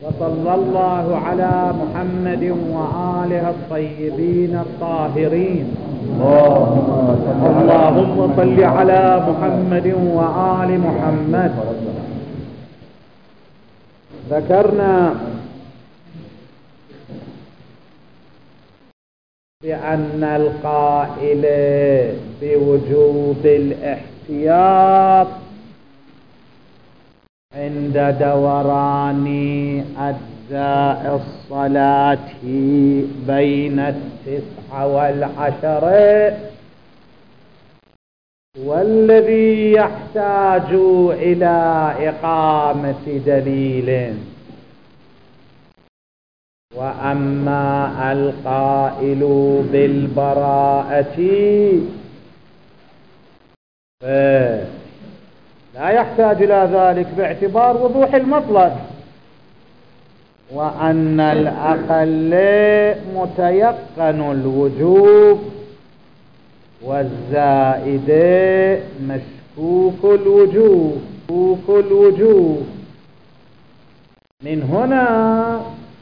وصلى الله على محمد وآله الطيبين الطاهرين. اللهم صل على محمد وآل محمد. ذكرنا بأن القائل بوجوب الاحتياط عند دوران أجزاء الصلاة بين 9 و10 والذي يحتاج إلى إقامة دليل. وأما القائل بالبراءة لا يحتاج إلى ذلك باعتبار وضوح المطلق، وأن الأقل متيقن الوجوب والزائد مشكوك الوجوب. من هنا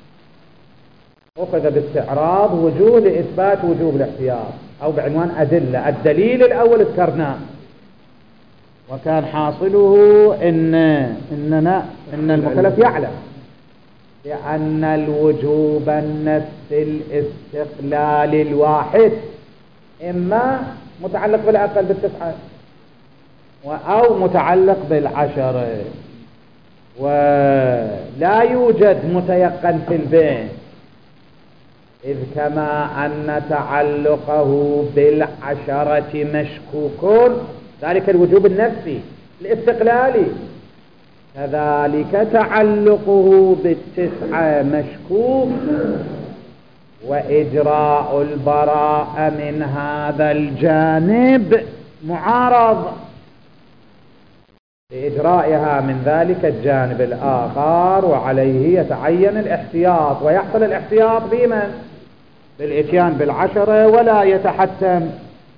أخذ باستعراض وجوه لإثبات وجوب الاحتياط، أو بعنوان أدلة. الدليل الأول ذكرناه، وكان حاصله إن المكلف يعلم بأن الوجوب النفس الاستقلال الواحد إما متعلق بالأقل ب9 أو متعلق ب10، ولا يوجد متيقن في البين، إذ كما أن تعلقه ب10 مشكوك، ذلك الوجوب النفسي الاستقلالي، كذلك تعلقه ب9 مشكوك، وإجراء البراءة من هذا الجانب معارض لإجرائها من ذلك الجانب الآخر، وعليه يتعين الاحتياط. ويحصل الاحتياط بمن؟ بالإتيان ب10 ولا يتحتم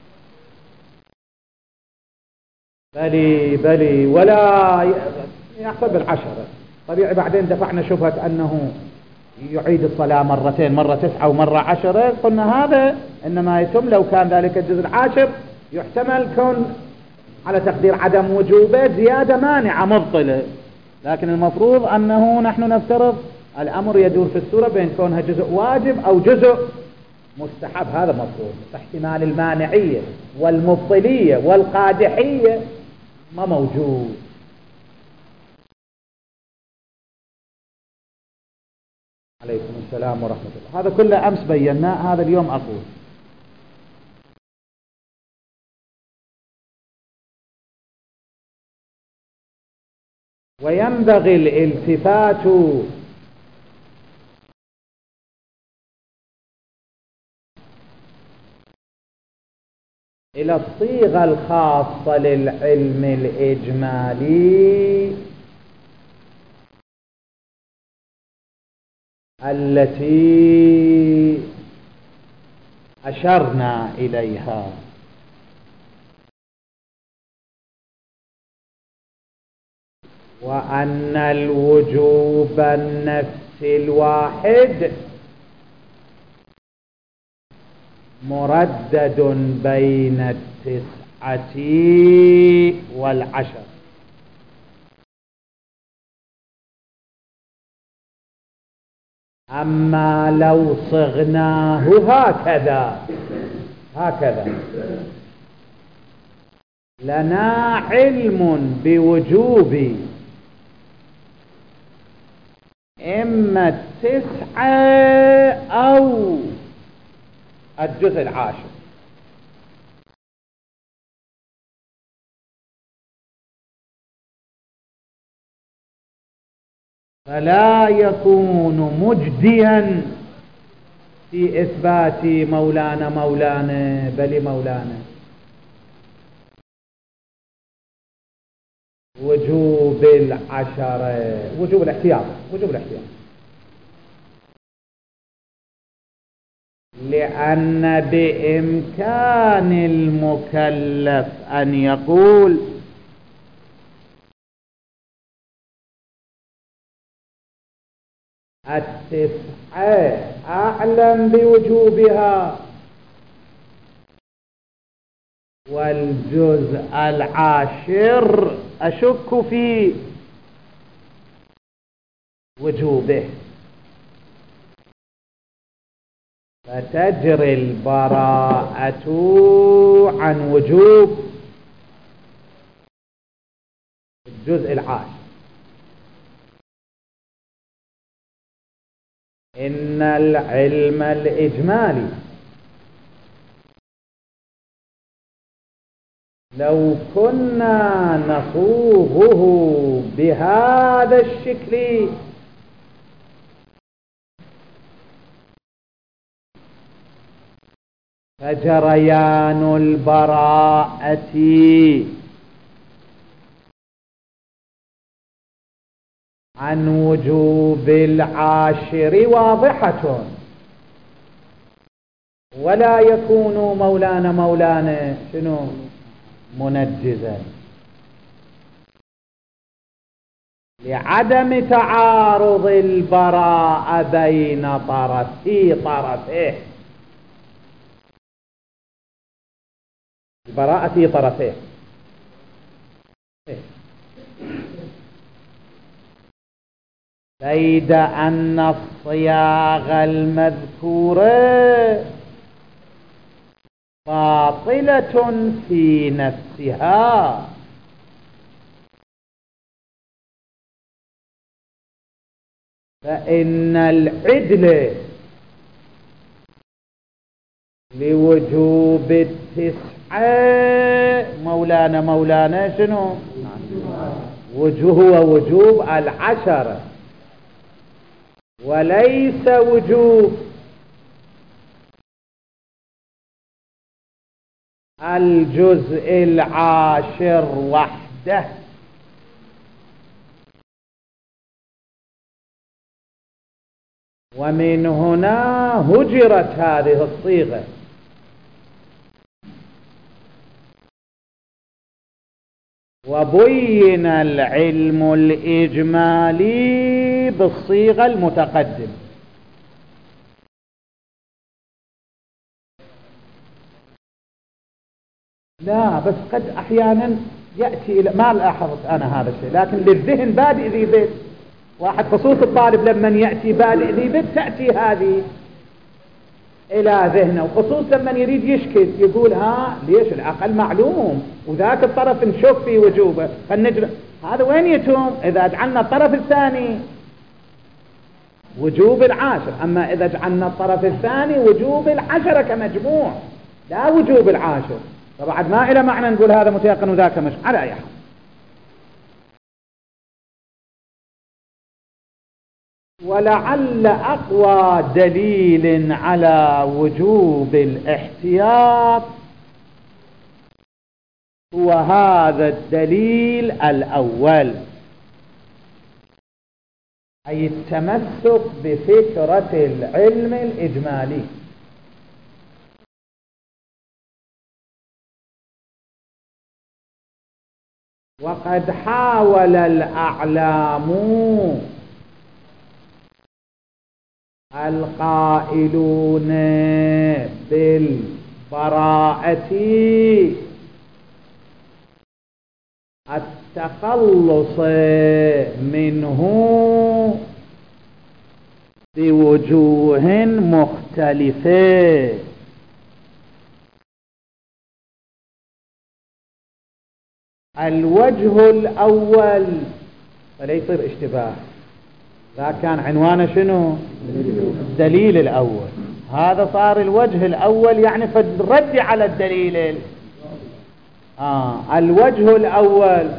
بلي ولا يحصل ب10. طبيعي بعدين دفعنا شبهة أنه يعيد الصلاة مرتين، مرة 9 ومرة 10. قلنا هذا إنما يتم لو كان ذلك الجزء العاشر يحتمل كون على تقدير عدم وجوبه زيادة مانعة مبطلة، لكن المفروض أنه نحن نفترض الأمر يدور في السورة بين كونها جزء واجب أو جزء مستحب. هذا مفروض. احتمال المانعية والمبطلية والقادحية ما موجود. عليكم السلام ورحمة الله. هذا كله أمس بيناه، هذا اليوم أقول. وينبغي الالتفات إلى الصيغة الخاصة للعلم الإجمالي التي أشرنا إليها، وأن الوجوب النفس الواحد مردد بين 9 و10. أما لو صغناه هكذا لنا علم بوجوب إما 9 أو الجزء العاشر، فلا يكون مجديا في إثبات مولانا بل مولانا وجوب 10، وجوب الاحتياط. لأن بإمكان المكلف أن يقول التسعة أعلم بوجوبها، والجزء العاشر أشك في وجوبه، فتجري البراءة عن وجوب الجزء العاشر. إن العلم الإجمالي لو كنا نصوغه بهذا الشكل فجريان البراءة عن وجوب العاشر واضحة، ولا يكون مولانا شنو منجزا، لعدم تعارض البراءة بين طرفيه البراءة في طرفيه. بيد أن الصياغة المذكورة باطلة في نفسها، فإن العدل لوجوب التسعة مولانا شنو هو وجوب العشرة، وليس وجوب الجزء العاشر وحده. ومن هنا هجرت هذه الصيغة، وبين العلم الإجمالي بالصيغة المتقدمة. لا بس قد أحيانا يأتي إلى ما لاحظت أنا هذا الشيء، لكن للذهن بادئ ذي بيت واحد، خصوص الطالب لما يأتي بادئ ذي بيت تأتي هذه إلى ذهنه، وخصوص لما يريد يشكل يقول ليش الأقل معلوم وذاك الطرف نشوف في وجوبه فالنجر هذا وين يتم إذا جعلنا الطرف الثاني وجوب العاشر، أما إذا جعلنا الطرف الثاني وجوب العشرة كمجموع لا وجوب العاشر، فبعد ما إلى معنى نقول هذا متيقن وذاك مش على أي حال. ولعل أقوى دليل على وجوب الاحتياط هو هذا الدليل الأول، أي التمسك بفكرة العلم الإجمالي. وقد حاول الأعلام القائلون بالبراءة التخلص منه بوجوه مختلفة. الوجه الأول فلا يصير اشتباه، ذا كان عنوانه شنو الدليل الأول، هذا صار الوجه الأول يعني فالرد على الدليل الوجه الأول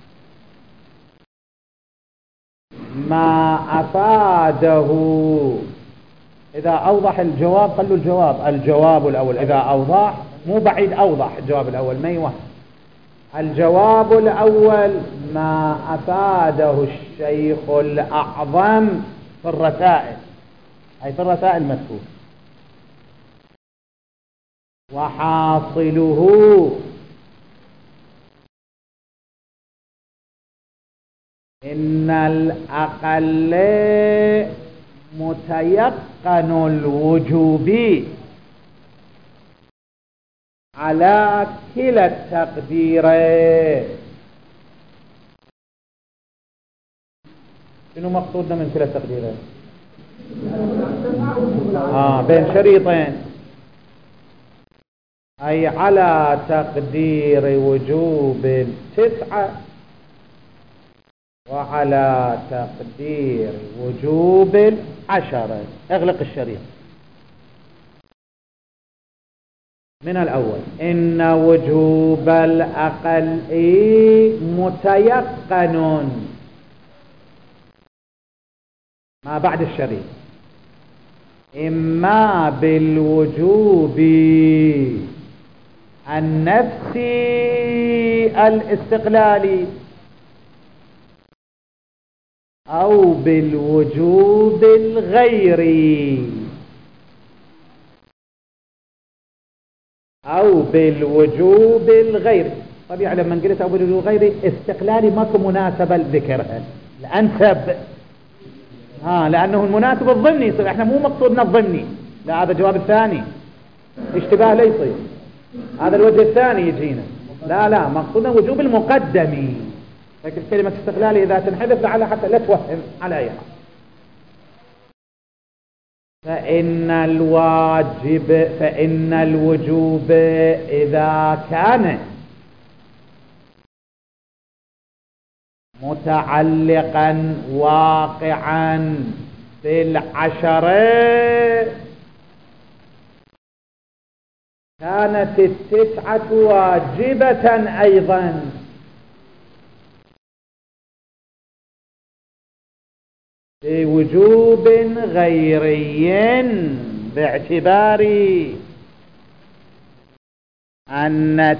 ما أفاده، إذا أوضح الجواب خلوا الجواب الأول إذا أوضح مو بعيد أوضح الجواب الأول ما يوهم. الجواب الأول ما أفاده الشيخ الأعظم في الرسائل، أي في الرسائل المذكور، وحاصله إن الأقل متيقن الوجوب على كلا التقديرين. شنو مقصودنا من كلا التقديرين؟ بين شريطين، أي على تقدير وجوب 9 وعلى تقدير وجوب 10. اغلق الشريط. من الأول: إن وجوب الأقل متيقن. ما بعد الشريط: إما بالوجوب النفسي الاستقلالي أو بالوجوب الغيري طبيعي لما قلت أو بالوجوب الغيري استقلالي ماكو مناسبة لذكرها، الأنسب لأنه المناسب الضمني يصير. احنا مو مقصودنا الضمني، لا، هذا الجواب الثاني، اشتباه لا يصير، هذا الوجه الثاني يجينا. لا مقصودنا وجوب المقدمي. لكن كلمة استقلالي إذا تنحذف لعل حتى لا توهم على أي حال. فإن الوجوب إذا كان متعلقا واقعا بال10 كانت 9 واجبة أيضا، بوجوب غيري، باعتبار أن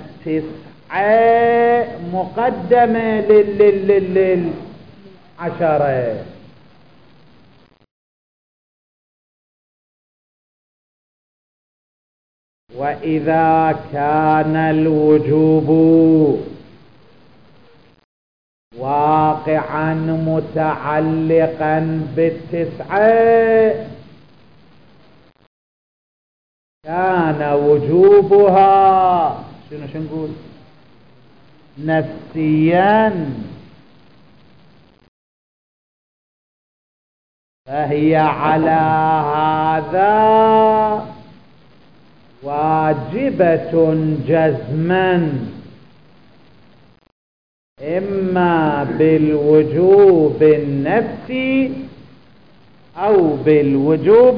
9 مقدمة لل10. وإذا كان الوجوب واقعا متعلقا بال9 كان وجوبها شنو نقول نفسيا، فهي على هذا واجبة جزما، إما بالوجوب النفسي أو بالوجوب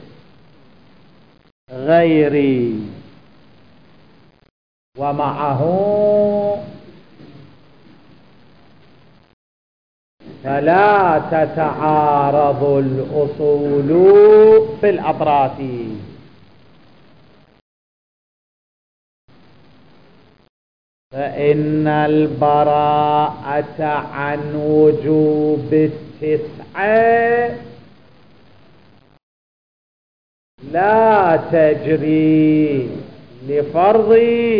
الغيري. ومعه فلا تتعارض الأصول في الأطراف. فإن البراءة عن وجوب 9 لا تجري لفرض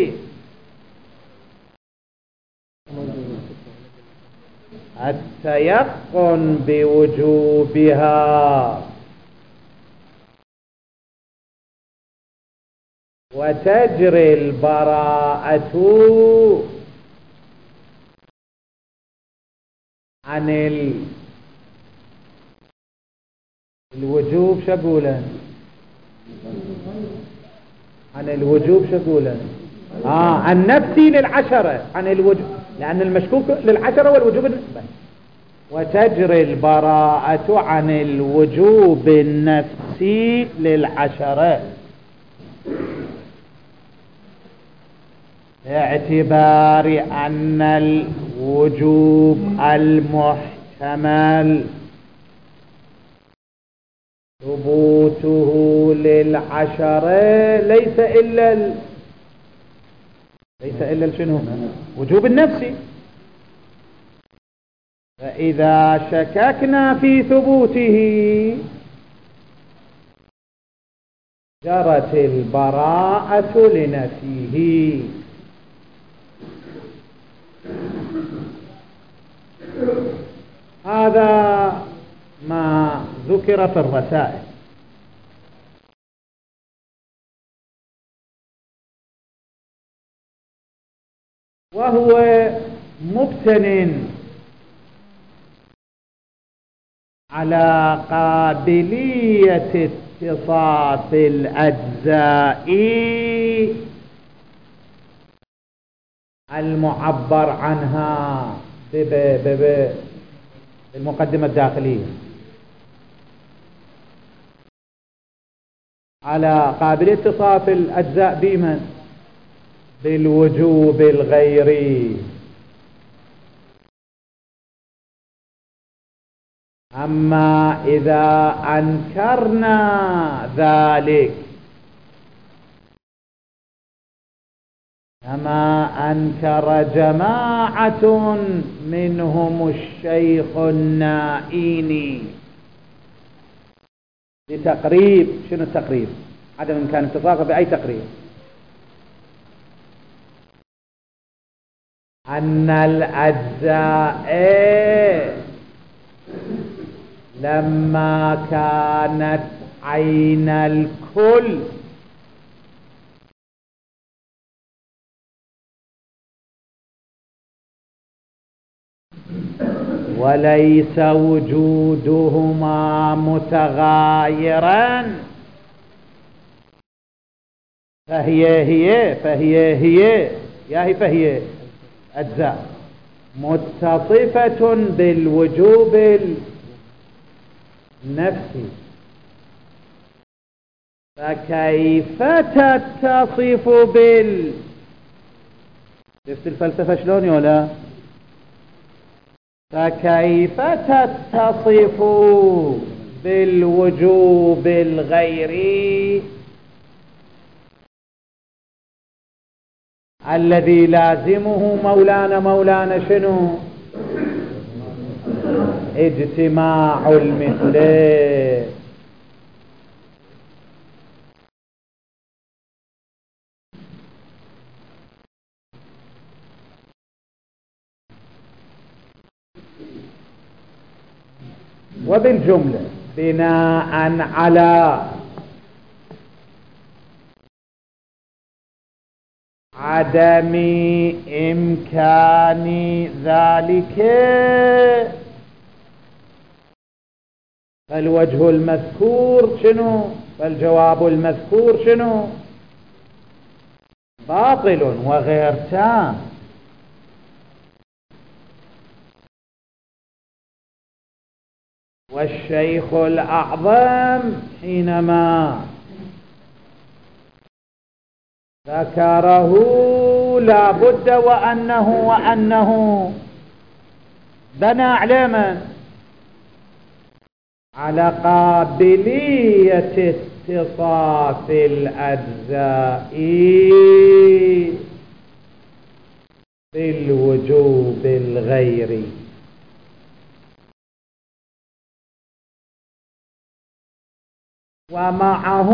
التيقن بوجوبها، وتجري البراءة عن الوجوب. شقولا عن الوجوب شقولا النفسي لل10 عن الوجوب، لأن المشكوك لل10 والوجوب وتجري البراءة عن الوجوب النفسي لل10 باعتبار أن الوجوب المحتمل ثبوته لل10 ليس إلا شنو وجوب النفسي. فإذا شككنا في ثبوته جرت البراءة لنفيه. هذا ما ذكر في الرسائل، وهو مبتن على قابلية اتصاف الأجزاء المعبر عنها بالمقدمة الداخلية، على قابلية اتصاف الأجزاء بمن؟ بالوجوب الغيري. أما إذا أنكرنا ذلك كما أنكر جماعة منهم الشيخ النائيني لتقريب، شنو التقريب؟ عدم إمكان اتصافه بأي تقريب، أن الأجزاء لما كانت عين الكل وليس وجودهما متغايرا فهي أجزاء متصفة بالوجوب النفسي، فكيف تتصف شفت الفلسفة شلون يولا؟ فكيف تتصف بالوجوب الغيري الذي لازمه مولانا شنو؟ اجتماع المثلين. وبالجملة بناء على عدم إمكان ذلك فالوجه المذكور شنو؟ فالجواب المذكور شنو؟ باطل وغير تام. والشيخ الأعظم حينما ذكره لا بد وأنه بنى على من؟ على قابلية اتصاف الأجزاء بالوجوب الغيري. ومعه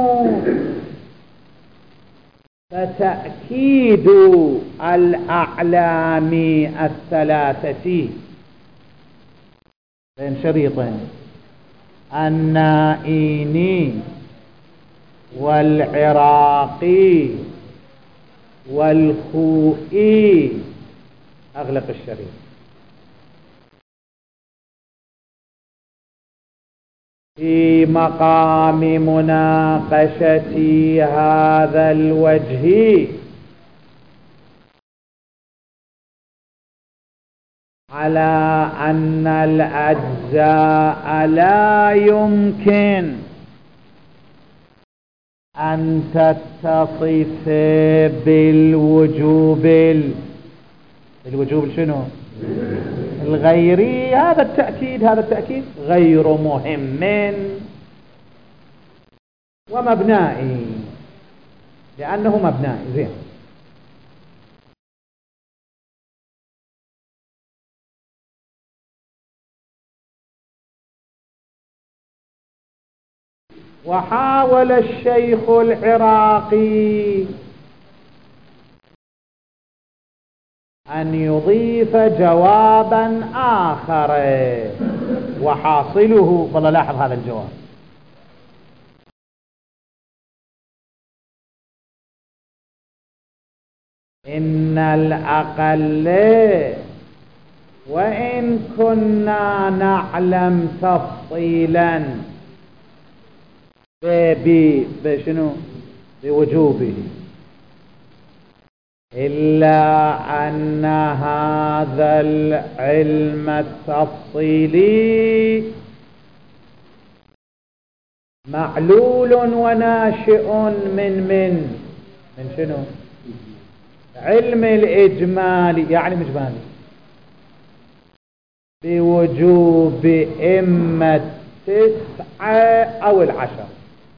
فتأكيد الأعلام الثلاثة بين شريطين، النائيني والعراقي والخوئي، أغلق الشريط. في مقام مناقشة هذا الوجه على أن الأجزاء لا يمكن أن تتصف بالوجوب شنو؟ الغيري. هذا التأكيد غير مهم ومبنائي، لأنه مبنائي. زين. وحاول الشيخ العراقي أن يضيف جوابا آخر وحاصله. والله لاحظ هذا الجواب. إن الأقل وإن كنا نعلم تفصيلا بشنو بوجوبه، إلا أن هذا العلم التفصيلي معلول وناشئ من شنو؟ علم الإجمال، يعني مجمالي بوجوب إما 9 أو 10.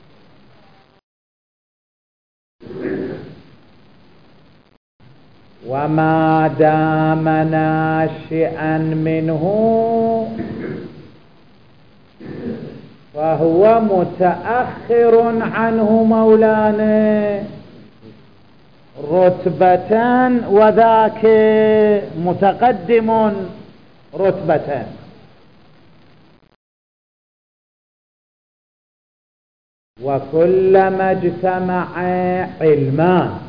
وما دام ناشئا منه فهو متأخر عنه مولانا رتبة، وذاك متقدم رتبة. وكلما اجتمع علمان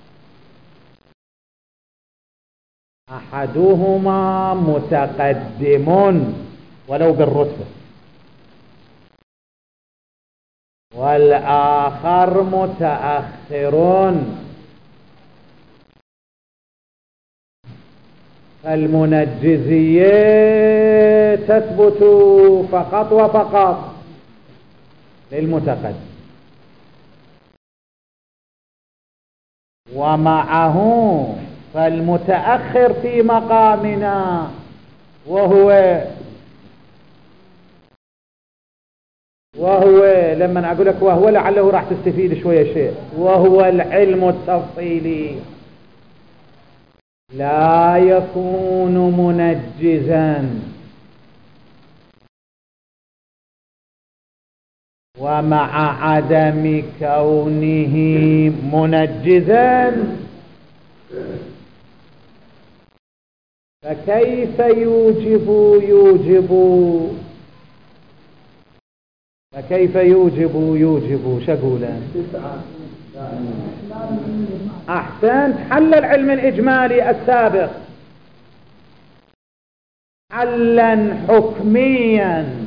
أحدهما متقدم ولو بالرتبة والآخر متأخر، فالمنجزية تثبت فقط وفقط للمتقدم، ومعه فالمتأخر في مقامنا وهو لما أقول لك وهو لعله راح تستفيد شوية شيء، وهو العلم التفصيلي لا يكون منجزا، ومع عدم كونه منجزا فكيف يوجب شقولا. أحسنت، حل العلم الإجمالي السابق حلا حكميا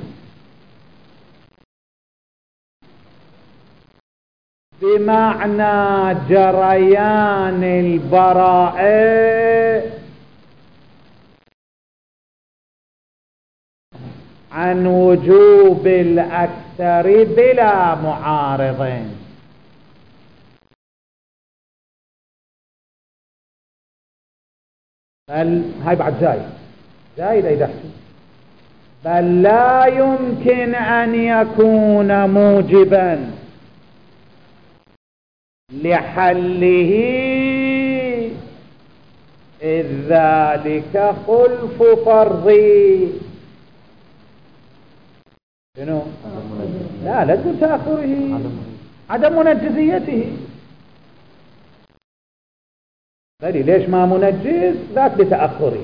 بمعنى جريان البراءة عن وجوب الأكثر بلا معارضين. بل هاي بعد زايد أي دحسي، بل لا يمكن أن يكون موجبا لحله إذ ذلك خلف فرضي. شنو؟ لا تقول تأخره، عدم منجزيته. بلي ليش ما منجز؟ ذات لتأخره.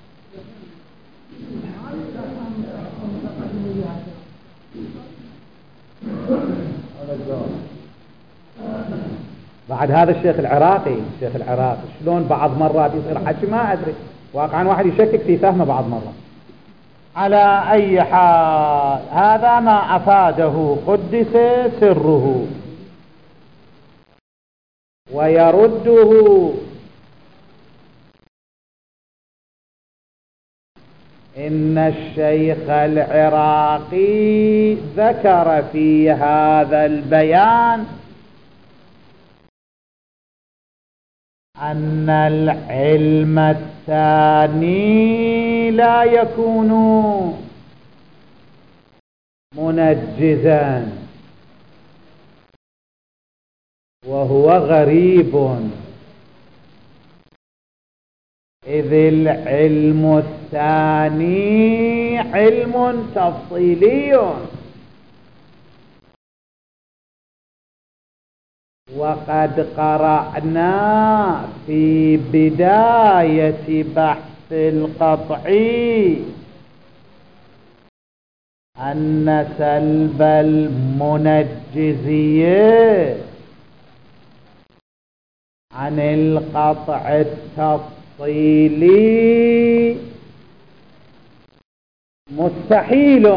بعد هذا الشيخ العراقي شلون بعض مرات يصير حكي ما أدري، واقعا واحد يشكك في فهمه بعض مرات. على أي حال هذا ما أفاده قدس سره، ويرده إن الشيخ العراقي ذكر في هذا البيان أن العلم الثاني لا يكون منجزا، وهو غريب، إذ العلم الثاني علم تفصيلي، وقد قرأنا في بداية بحث القطعي أن سلب المنجزية عن القطع التفصيلي مستحيل،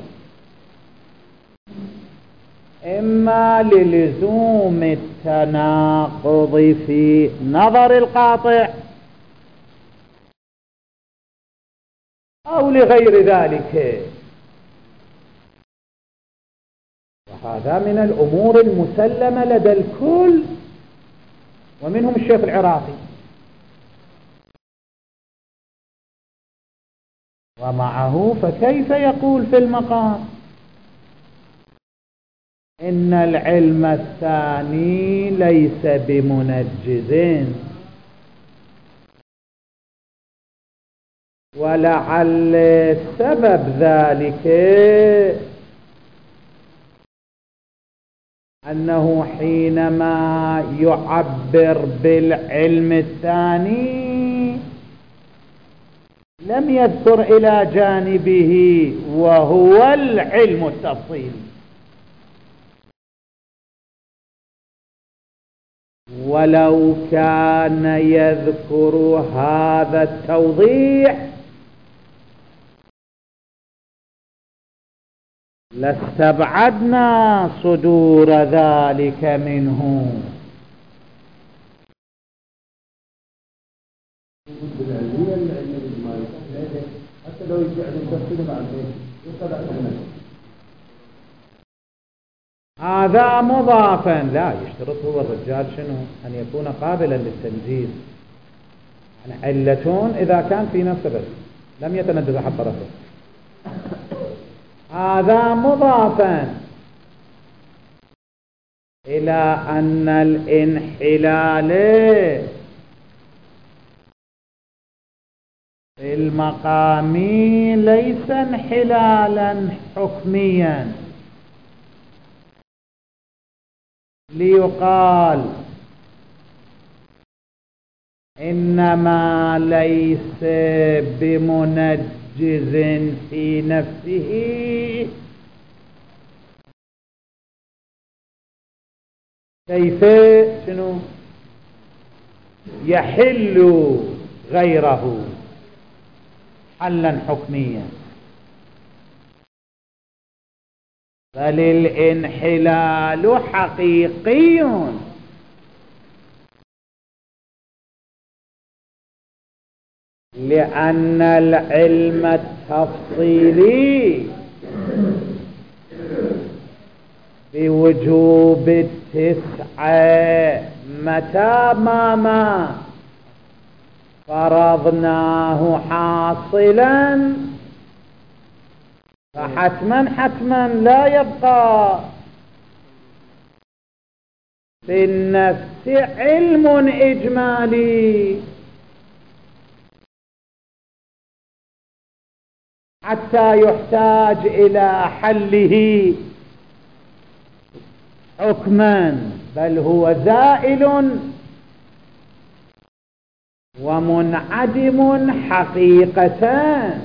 إما للزوم التناقض في نظر القاطع أو لغير ذلك، وهذا من الأمور المسلمة لدى الكل ومنهم الشيخ العراقي. ومعه فكيف يقول في المقام إن العلم الثاني ليس بمنجز، ولعل سبب ذلك أنه حينما يعبر بالعلم الثاني لم يذكر إلى جانبه وهو العلم التفصيلي، ولو كان يذكر هذا التوضيح لاستبعدنا صدور ذلك منه. هذا مضافا، لا يشترط هو الرجال شنو أن يكون قابلا للتنجيز، يعني علتون إذا كان في نفس بس لم يتنجز أحد طرفه. هذا مضافا إلى أن الانحلال في المقام ليس انحلالا حكميا ليقال إنما ليس بمنجز في نفسه، كيف شنو يحل غيره حلا حكميا، بل الانحلال حقيقي، لأن العلم التفصيلي بوجوب التسعة متى ما فرضناه حاصلا فحتما لا يبقى في النفس علم إجمالي حتى يحتاج إلى حله حكما، بل هو زائل ومنعدم حقيقة.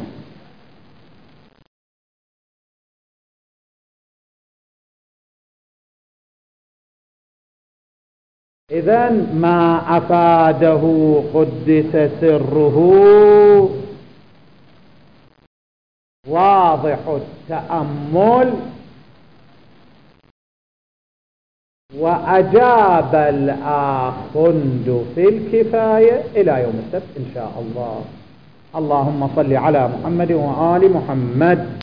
إذن ما أفاده قدس سره واضح التأمل، وأجاب الآخند في الكفاية إلى يوم السبت إن شاء الله. اللهم صل على محمد وآل محمد.